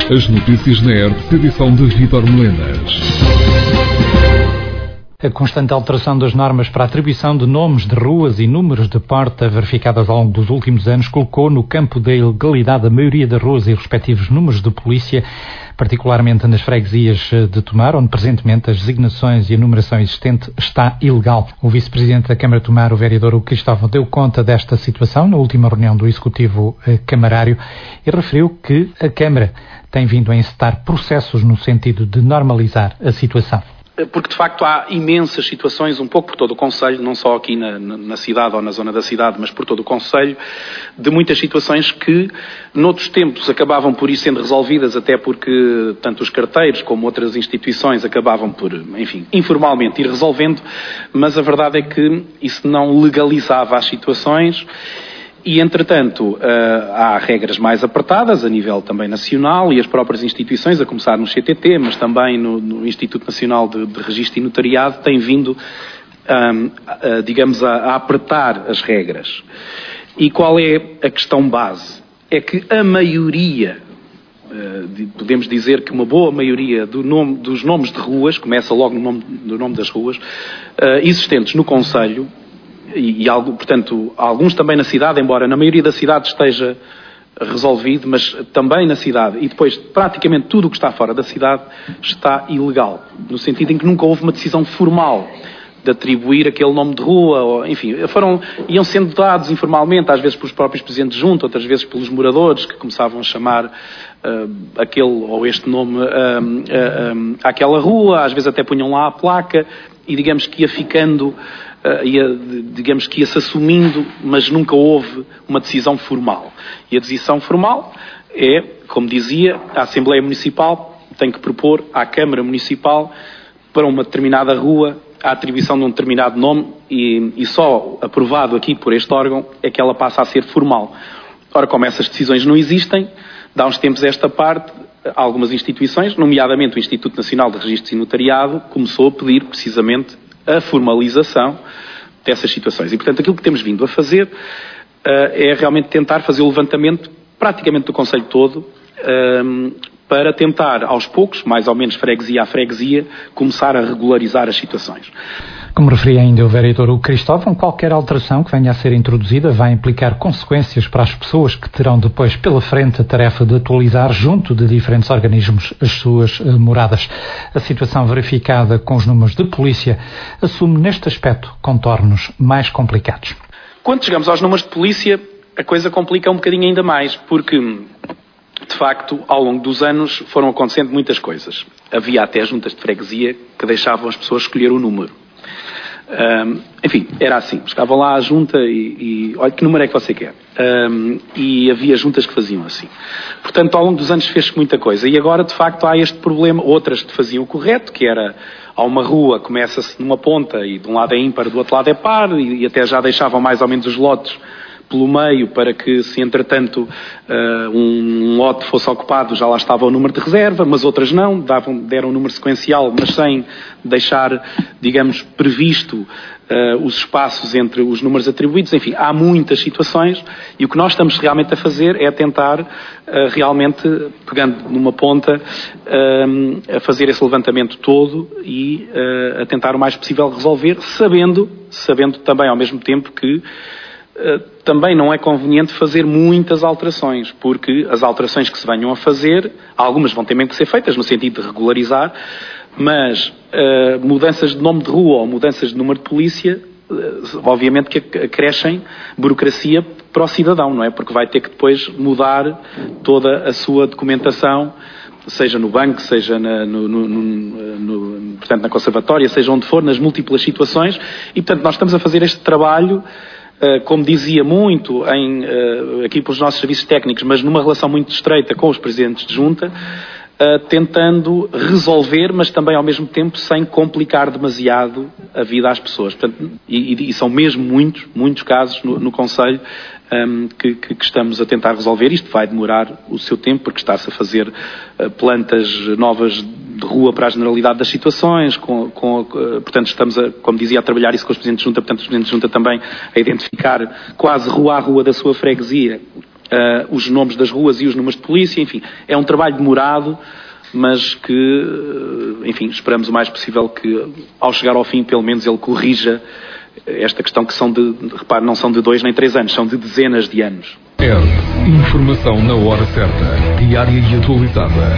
As notícias na ERP, edição de Vítor Melenas. A constante alteração das normas para a atribuição de nomes de ruas e números de porta verificadas ao longo dos últimos anos colocou no campo da ilegalidade a maioria das ruas e respectivos números de polícia, particularmente nas freguesias de Tomar, onde presentemente as designações e a numeração existente está ilegal. O vice-presidente da Câmara de Tomar, o vereador Cristóvão, deu conta desta situação na última reunião do Executivo Camarário e referiu que a Câmara tem vindo a encetar processos no sentido de normalizar a situação. Porque, de facto, há imensas situações, um pouco por todo o concelho, não só aqui na cidade ou na zona da cidade, mas por todo o concelho, de muitas situações que, noutros tempos, acabavam por ir sendo resolvidas, até porque tanto os carteiros como outras instituições acabavam por, enfim, informalmente ir resolvendo, mas a verdade é que isso não legalizava as situações. E, entretanto, há regras mais apertadas a nível também nacional e as próprias instituições, a começar no CTT, mas também no Instituto Nacional de Registro e Notariado, têm vindo, a apertar as regras. E qual é a questão base? É que a maioria, podemos dizer que uma boa maioria dos nomes de ruas, começa logo no nome das ruas, existentes no concelho, e portanto, alguns também na cidade, embora na maioria da cidade esteja resolvido, mas também na cidade, e depois praticamente tudo o que está fora da cidade está ilegal, no sentido em que nunca houve uma decisão formal de atribuir aquele nome de rua, ou, enfim, iam sendo dados informalmente, às vezes pelos próprios presidentes de junta, outras vezes pelos moradores que começavam a chamar aquele ou este nome àquela rua, às vezes até punham lá a placa, e digamos que ia ficando, ia-se assumindo, mas nunca houve uma decisão formal. E a decisão formal é, como dizia, a Assembleia Municipal tem que propor à Câmara Municipal para uma determinada rua a atribuição de um determinado nome e só aprovado aqui por este órgão é que ela passa a ser formal. Ora, como essas decisões não existem, dá uns tempos a esta parte, algumas instituições, nomeadamente o Instituto Nacional de Registros e Notariado, começou a pedir precisamente a formalização dessas situações. E, portanto, aquilo que temos vindo a fazer é realmente tentar fazer o levantamento praticamente do concelho todo para tentar, aos poucos, mais ou menos freguesia a freguesia, começar a regularizar as situações. Como referia ainda o vereador Cristóvão, qualquer alteração que venha a ser introduzida vai implicar consequências para as pessoas que terão depois pela frente a tarefa de atualizar junto de diferentes organismos as suas moradas. A situação verificada com os números de polícia assume neste aspecto contornos mais complicados. Quando chegamos aos números de polícia, a coisa complica um bocadinho ainda mais, porque de facto, ao longo dos anos foram acontecendo muitas coisas. Havia até juntas de freguesia que deixavam as pessoas escolher o número. Enfim, era assim, chegavam lá à junta e olha, que número é que você quer? E havia juntas que faziam assim. Portanto, ao longo dos anos fez-se muita coisa. E agora, de facto, há este problema. Outras que faziam o correto, que era, há uma rua, começa-se numa ponta e de um lado é ímpar, do outro lado é par, e até já deixavam mais ou menos os lotes pelo meio, para que se entretanto um lote fosse ocupado, já lá estava o número de reserva, mas outras não, deram um número sequencial, mas sem deixar, digamos, previsto os espaços entre os números atribuídos. Enfim, há muitas situações e o que nós estamos realmente a fazer é tentar realmente, pegando numa ponta, a fazer esse levantamento todo e a tentar o mais possível resolver, sabendo também ao mesmo tempo que também não é conveniente fazer muitas alterações, porque as alterações que se venham a fazer, algumas vão ter mesmo que ser feitas no sentido de regularizar, mas mudanças de nome de rua ou mudanças de número de polícia, obviamente que acrescem burocracia para o cidadão, não é? Porque vai ter que depois mudar toda a sua documentação, seja no banco, seja portanto, na conservatória, seja onde for, nas múltiplas situações, e portanto nós estamos a fazer este trabalho, como dizia muito aqui pelos nossos serviços técnicos, mas numa relação muito estreita com os presidentes de junta, tentando resolver, mas também ao mesmo tempo sem complicar demasiado a vida às pessoas. Portanto, e são mesmo muitos casos no concelho que estamos a tentar resolver. Isto vai demorar o seu tempo, porque está-se a fazer plantas novas de rua para a generalidade das situações, portanto estamos, como dizia, a trabalhar isso com os presidentes de junta, portanto os presidentes de junta também a identificar quase rua a rua da sua freguesia os nomes das ruas e os números de polícia, enfim, é um trabalho demorado, mas que, enfim, esperamos o mais possível que, ao chegar ao fim, pelo menos ele corrija esta questão que repare, não são de 2 nem 3 anos, são de dezenas de anos. Informação na hora certa, diária e atualizada.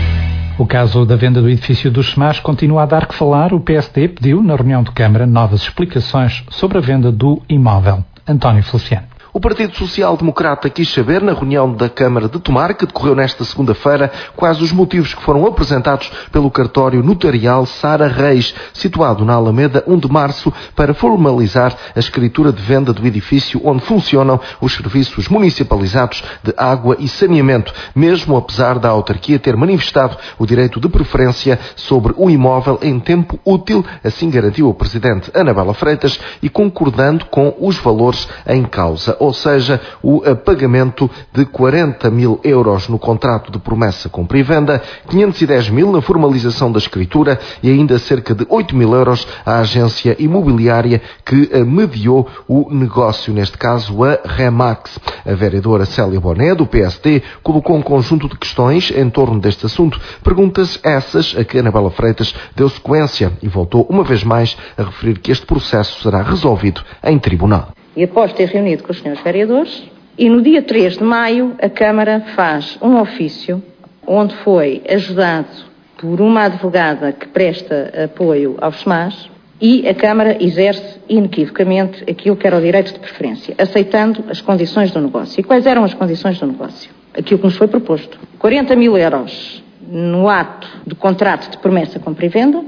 O caso da venda do edifício dos SEMAS continua a dar que falar. O PSD pediu, na reunião de Câmara, novas explicações sobre a venda do imóvel. António Feliciano. O Partido Social Democrata quis saber, na reunião da Câmara de Tomar, que decorreu nesta segunda-feira, quais os motivos que foram apresentados pelo cartório notarial Sara Reis, situado na Alameda 1 de Março, para formalizar a escritura de venda do edifício onde funcionam os serviços municipalizados de água e saneamento, mesmo apesar da autarquia ter manifestado o direito de preferência sobre o imóvel em tempo útil, assim garantiu o Presidente Anabela Freitas, e concordando com os valores em causa. Ou seja, o pagamento de 40 mil euros no contrato de promessa, compra e venda, 510 mil na formalização da escritura e ainda cerca de 8 mil euros à agência imobiliária que mediou o negócio, neste caso a Remax. A vereadora Célia Boné, do PSD, colocou um conjunto de questões em torno deste assunto, perguntas essas a que Anabela Freitas deu sequência e voltou uma vez mais a referir que este processo será resolvido em tribunal. E após ter reunido com os senhores vereadores, e no dia 3 de maio a Câmara faz um ofício onde foi ajudado por uma advogada que presta apoio aos SEMAS e a Câmara exerce inequivocamente aquilo que era o direito de preferência, aceitando as condições do negócio. E quais eram as condições do negócio? Aquilo que nos foi proposto. 40 mil euros no ato do contrato de promessa, compra e venda,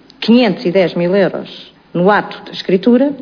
510 mil euros no ato da escritura.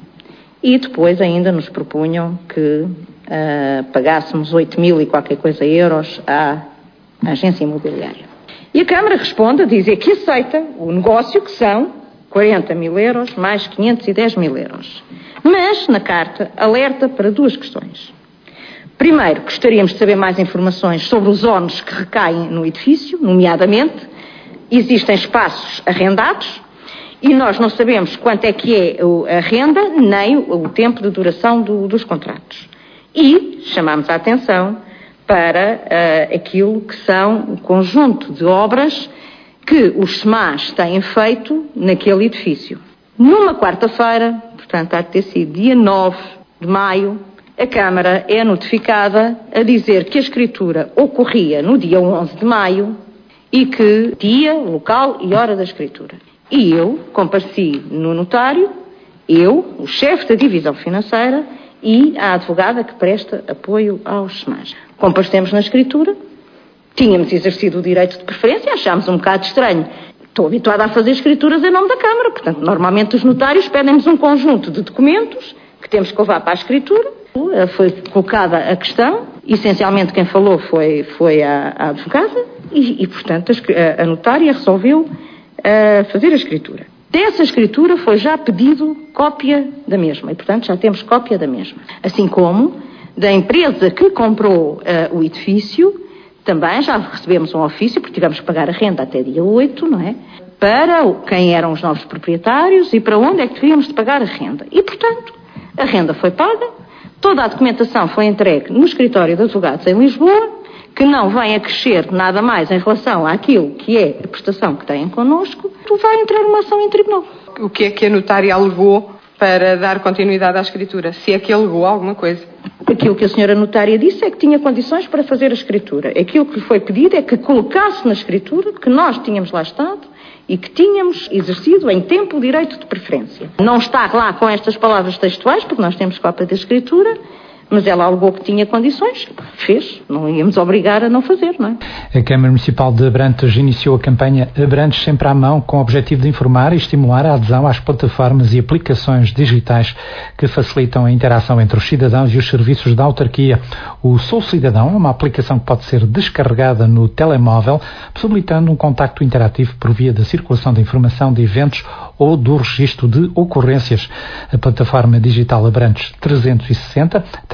E depois ainda nos propunham que pagássemos 8 mil e qualquer coisa euros à agência imobiliária. E a Câmara responde a dizer que aceita o negócio, que são 40 mil euros mais 510 mil euros. Mas, na carta, alerta para 2 questões. Primeiro, gostaríamos de saber mais informações sobre os ónus que recaem no edifício, nomeadamente, existem espaços arrendados, e nós não sabemos quanto é que é a renda, nem o tempo de duração dos contratos. E chamamos a atenção para aquilo que são o conjunto de obras que os SEMAS têm feito naquele edifício. Numa quarta-feira, portanto há de ter sido dia 9 de maio, a Câmara é notificada a dizer que a escritura ocorria no dia 11 de maio e que dia, local e hora da escritura. E eu compareci no notário, o chefe da divisão financeira e a advogada que presta apoio aos SEMAS. Comparecemos na escritura, tínhamos exercido o direito de preferência, achámos um bocado estranho. Estou habituada a fazer escrituras em nome da Câmara, portanto, normalmente os notários pedem-nos um conjunto de documentos que temos que levar para a escritura. Foi colocada a questão, essencialmente quem falou foi a advogada e portanto, a notária resolveu fazer a escritura. Dessa escritura foi já pedido cópia da mesma e, portanto, já temos cópia da mesma. Assim como da empresa que comprou o edifício, também já recebemos um ofício, porque tivemos que pagar a renda até dia 8, não é? Para quem eram os novos proprietários e para onde é que devíamos de pagar a renda. E, portanto, a renda foi paga, toda a documentação foi entregue no escritório de advogados em Lisboa, que não vem a crescer nada mais em relação àquilo que é a prestação que têm connosco, vai entrar uma ação em tribunal. O que é que a notária alegou para dar continuidade à escritura? Se é que alegou alguma coisa? Aquilo que a senhora notária disse é que tinha condições para fazer a escritura. Aquilo que lhe foi pedido é que colocasse na escritura que nós tínhamos lá estado e que tínhamos exercido em tempo o direito de preferência. Não está lá com estas palavras textuais, porque nós temos cópia da escritura, mas ela alegou que tinha condições, fez, não íamos obrigar a não fazer, não é? A Câmara Municipal de Abrantes iniciou a campanha Abrantes Sempre à Mão, com o objetivo de informar e estimular a adesão às plataformas e aplicações digitais que facilitam a interação entre os cidadãos e os serviços da autarquia. O Sou Cidadão é uma aplicação que pode ser descarregada no telemóvel, possibilitando um contacto interativo por via da circulação de informação de eventos ou do registro de ocorrências. A plataforma digital Abrantes 360,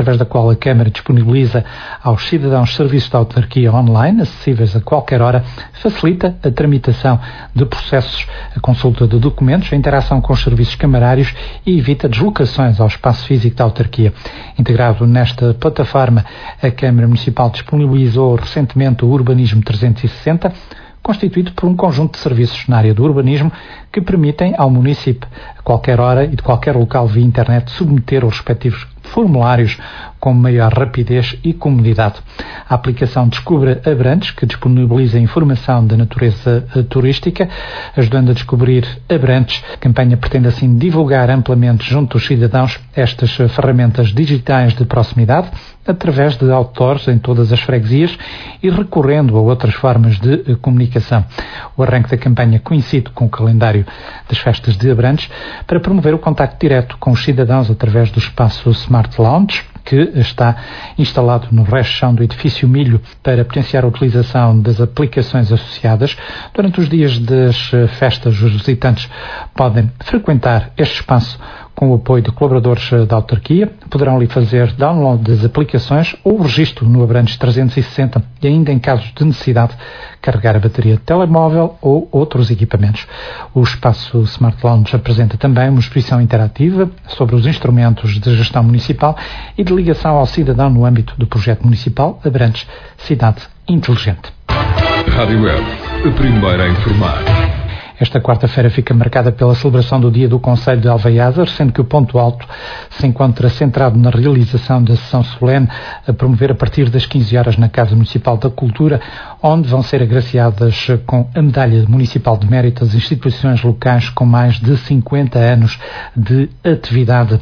através da qual a Câmara disponibiliza aos cidadãos serviços de autarquia online, acessíveis a qualquer hora, facilita a tramitação de processos, a consulta de documentos, a interação com os serviços camarários e evita deslocações ao espaço físico da autarquia. Integrado nesta plataforma, a Câmara Municipal disponibilizou recentemente o Urbanismo 360, constituído por um conjunto de serviços na área do urbanismo que permitem ao município, a qualquer hora e de qualquer local via internet, submeter os respectivos formulários com maior rapidez e comodidade. A aplicação Descubra Abrantes, que disponibiliza informação da natureza turística, ajudando a descobrir Abrantes. A campanha pretende assim divulgar amplamente junto dos cidadãos estas ferramentas digitais de proximidade, através de outdoors em todas as freguesias e recorrendo a outras formas de comunicação. O arranque da campanha coincide com o calendário das festas de Abrantes para promover o contacto direto com os cidadãos através do espaço Smart Lounge, que está instalado no resto do edifício Milho para potenciar a utilização das aplicações associadas. Durante os dias das festas, os visitantes podem frequentar este espaço com o apoio de colaboradores da autarquia. Poderão ali fazer download das aplicações ou registro no Abrantes 360 e ainda em casos de necessidade carregar a bateria de telemóvel ou outros equipamentos. O espaço Smart Lounge apresenta também uma exposição interativa sobre os instrumentos de gestão municipal e de ligação ao cidadão no âmbito do projeto municipal Abrantes Cidade Inteligente. Rádio Web, a primeira a informar. Esta quarta-feira fica marcada pela celebração do Dia do Concelho de Alveiazer, sendo que o ponto alto se encontra centrado na realização da sessão solene a promover a partir das 15 horas na Casa Municipal da Cultura, onde vão ser agraciadas com a Medalha Municipal de Mérito as instituições locais com mais de 50 anos de atividade.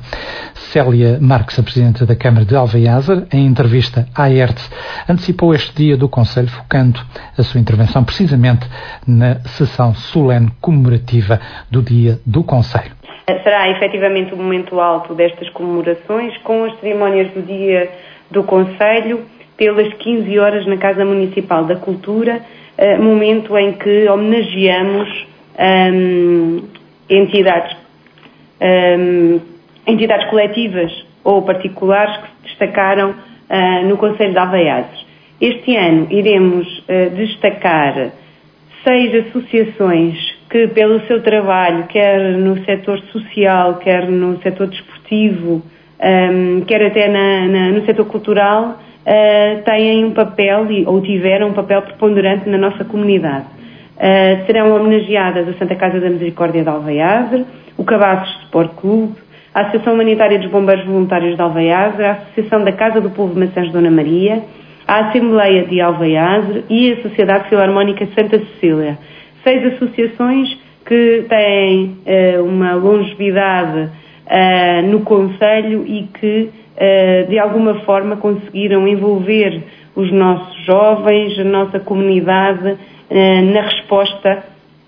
Célia Marques, a Presidente da Câmara de Alveiazer, em entrevista à ERTE, antecipou este Dia do Concelho, focando a sua intervenção precisamente na sessão solene comemorativa do Dia do Concelho. Será efetivamente o momento alto destas comemorações, com as cerimónias do Dia do Concelho, pelas 15 horas na Casa Municipal da Cultura, momento em que homenageamos entidades coletivas ou particulares que se destacaram no Concelho de Alveiazer. Este ano iremos destacar 6 associações que, pelo seu trabalho, quer no setor social, quer no setor desportivo, quer até no setor cultural, têm um papel ou tiveram um papel preponderante na nossa comunidade. Serão homenageadas a Santa Casa da Misericórdia de Alveiazer, o Cabaços Sport Clube, a Associação Humanitária dos Bombeiros Voluntários de Alveiazer, a Associação da Casa do Povo de Maçãs Dona Maria, a Assembleia de Alveiazer e a Sociedade Filarmónica Santa Cecília. 6 associações que têm uma longevidade no Concelho e que, de alguma forma, conseguiram envolver os nossos jovens, a nossa comunidade, na resposta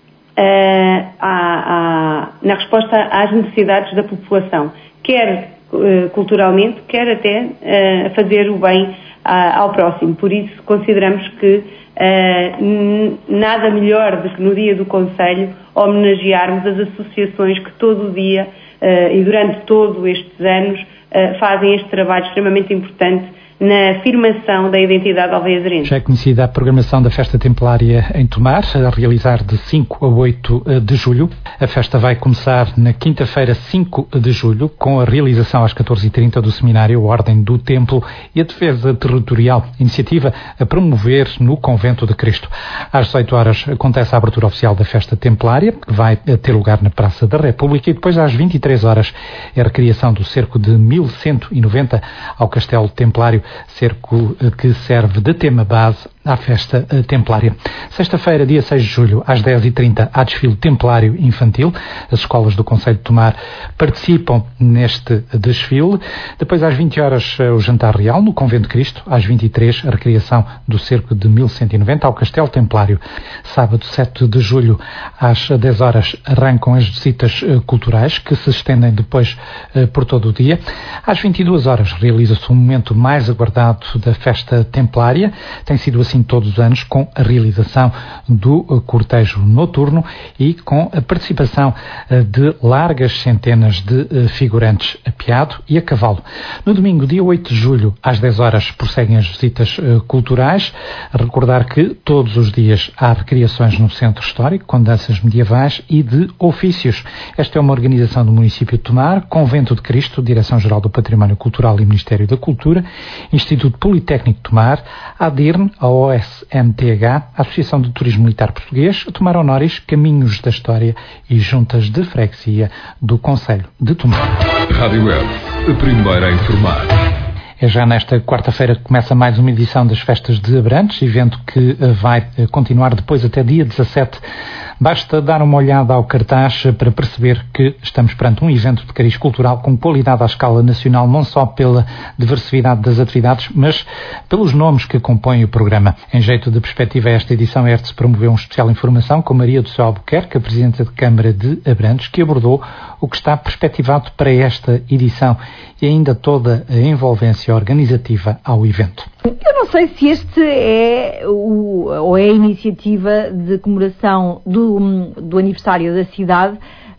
às necessidades da população, quer culturalmente, quer até fazer o bem ao próximo. Por isso, consideramos que nada melhor do que no Dia do Concelho homenagearmos as associações que todo o dia e durante todos estes anos fazem este trabalho extremamente importante na afirmação da identidade alveiazerense. Já é conhecida a programação da Festa Templária em Tomar, a realizar de 5 a 8 de julho. A festa vai começar na quinta-feira, 5 de julho, com a realização às 14h30 do seminário Ordem do Templo e a Defesa Territorial, iniciativa a promover no Convento de Cristo. Às 18 horas acontece a abertura oficial da Festa Templária, que vai ter lugar na Praça da República, e depois às 23 horas é a recriação do cerco de 1190 ao Castelo Templário, cerco que serve de tema base à Festa Templária. Sexta-feira, dia 6 de julho, às 10h30, há desfile templário infantil. As escolas do Concelho de Tomar participam neste desfile. Depois, às 20 horas, o jantar real no Convento de Cristo. Às 23, a recriação do cerco de 1190 ao Castelo Templário. Sábado, 7 de julho, às 10 horas, arrancam as visitas culturais, que se estendem depois por todo o dia. Às 22 horas, realiza-se um momento mais resguardado da festa templária. Tem sido assim todos os anos, com a realização do cortejo noturno e com a participação de largas centenas de figurantes a piado e a cavalo. No domingo, dia 8 de julho, às 10 horas, prosseguem as visitas culturais. A recordar que todos os dias há recriações no Centro Histórico, com danças medievais e de ofícios. Esta é uma organização do município de Tomar, Convento de Cristo, Direção-Geral do Património Cultural e Ministério da Cultura, Instituto Politécnico de Tomar, a ADIRN, a OSMTH, a Associação de Turismo Militar Português, a Tomar Honoris, Caminhos da História e Juntas de Freguesia do Concelho de Tomar. Rádio Web, a primeira a informar. É já nesta quarta-feira que começa mais uma edição das Festas de Abrantes, evento que vai continuar depois até dia 17. Basta dar uma olhada ao cartaz para perceber que estamos perante um evento de cariz cultural com qualidade à escala nacional, não só pela diversidade das atividades, mas pelos nomes que compõem o programa. Em jeito de perspectiva a esta edição, a ERTS promoveu um especial informação com Maria do Céu Albuquerque, a Presidente de Câmara de Abrantes, que abordou o que está perspectivado para esta edição e ainda toda a envolvência organizativa ao evento. Eu não sei se este é ou é a iniciativa de comemoração do aniversário da cidade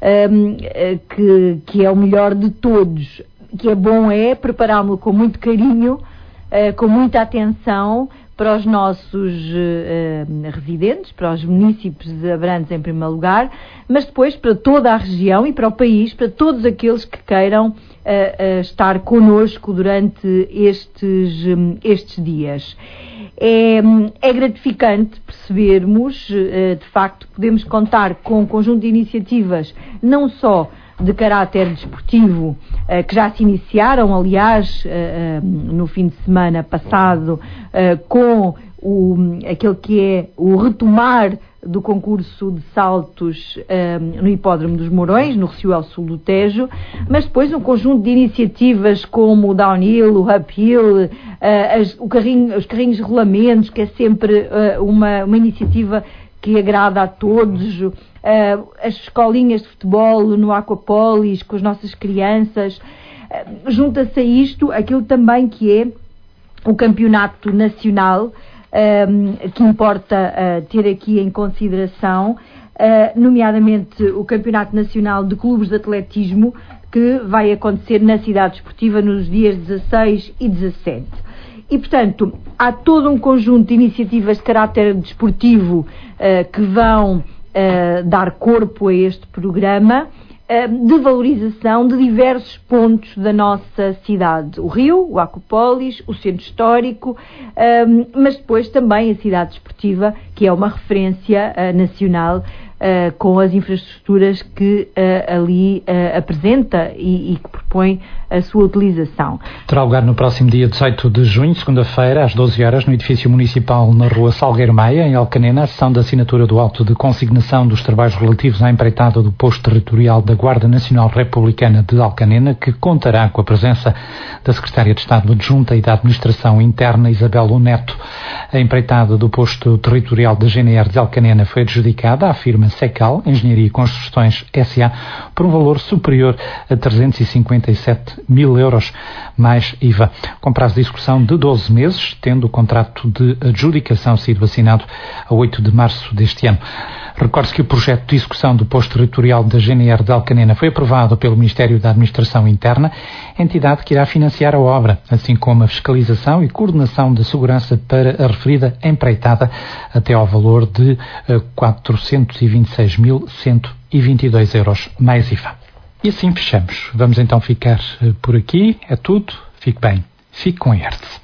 que é o melhor de todos. Que é bom prepará-lo com muito carinho, com muita atenção para os nossos residentes, para os municípios de Abrantes em primeiro lugar, mas depois para toda a região e para o país, para todos aqueles que queiram estar connosco durante estes dias. É gratificante percebermos, de facto, podemos contar com um conjunto de iniciativas, não só de caráter desportivo, que já se iniciaram, aliás, no fim de semana passado, com aquele que é o retomar do concurso de saltos no Hipódromo dos Mourões, no Recife ao sul do Tejo, mas depois um conjunto de iniciativas como o downhill, o uphill, os carrinhos de rolamentos, que é sempre uma iniciativa que agrada a todos, as escolinhas de futebol no Aquapolis, com as nossas crianças. Junta-se a isto aquilo também que é o campeonato nacional, que importa ter aqui em consideração, nomeadamente o Campeonato Nacional de Clubes de Atletismo, que vai acontecer na Cidade Desportiva nos dias 16 e 17. E, portanto, há todo um conjunto de iniciativas de caráter desportivo que vão dar corpo a este programa, de valorização de diversos pontos da nossa cidade. O Rio, o Aquapolis, o Centro Histórico, mas depois também a cidade desportiva, que é uma referência nacional, com as infraestruturas que ali apresenta e que propõe a sua utilização. Terá lugar no próximo dia 18 de junho, segunda-feira, às 12 horas, no edifício municipal na rua Salgueiro Maia, em Alcanena, a sessão da assinatura do auto de consignação dos trabalhos relativos à empreitada do posto territorial da Guarda Nacional Republicana de Alcanena, que contará com a presença da Secretária de Estado Adjunta e da Administração Interna, Isabel Neto. A empreitada do posto territorial da GNR de Alcanena foi adjudicada à firma Secal, Engenharia e Construções S.A., por um valor superior a 357 mil euros, mais IVA, com prazo de execução de 12 meses, tendo o contrato de adjudicação sido assinado a 8 de março deste ano. Recorde-se que o projeto de execução do posto territorial da GNR de Alcanena foi aprovado pelo Ministério da Administração Interna, entidade que irá financiar a obra, assim como a fiscalização e coordenação de segurança para a referida empreitada, até ao valor de 426.122 euros, mais IVA. E assim fechamos. Vamos então ficar por aqui. É tudo. Fique bem. Fique com a ERTS.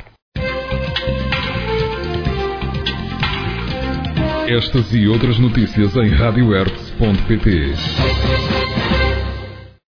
Estas e outras notícias em radioertz.pt.